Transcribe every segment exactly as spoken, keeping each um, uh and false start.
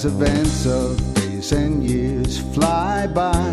as events of days and years fly by,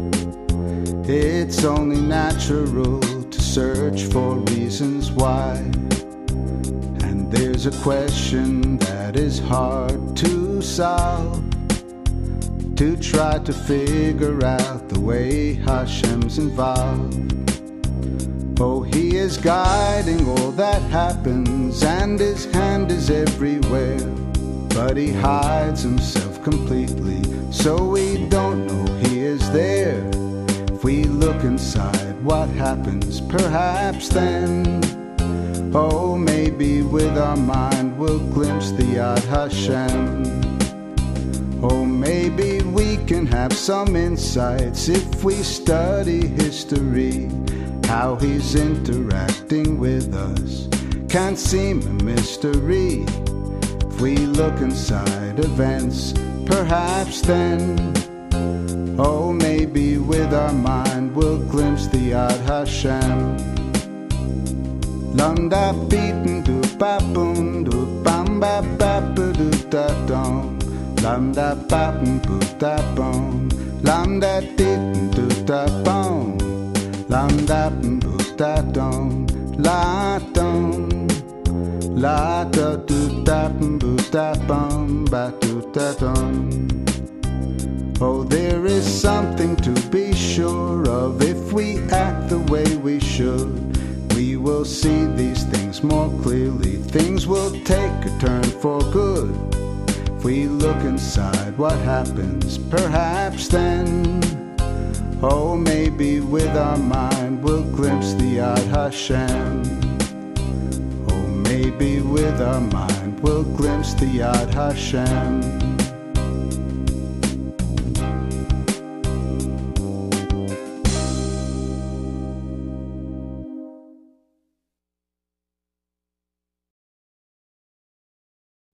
it's only natural to search for reasons why. And there's a question that is hard to solve, to try to figure out the way Hashem's involved. Oh, he is guiding all that happens, and his hand is everywhere, but he hides himself completely, so we don't know he is there. If we look inside, what happens? Perhaps then, oh, maybe with our mind we'll glimpse the Yad Hashem. Oh, maybe we can have some insights if we study history. How he's interacting with us can seem a mystery. If we look inside events, perhaps then, oh, maybe with our mind we'll glimpse the Yad Hashem. Lum da beatin do ba boom do bam ba ba ba do da dum. Lam da ba boom boo da boom. Lam da dit do da boom. Lam da boo da dum. La dum. La da do da boo da bum ba do da dum. Oh, there is something to be sure of. If we act the way we should, we will see these things more clearly. Things will take a turn for good. If we look inside, what happens? Perhaps then, oh, maybe with our mind we'll glimpse the Yad Hashem. Oh, maybe with our mind we'll glimpse the Yad Hashem.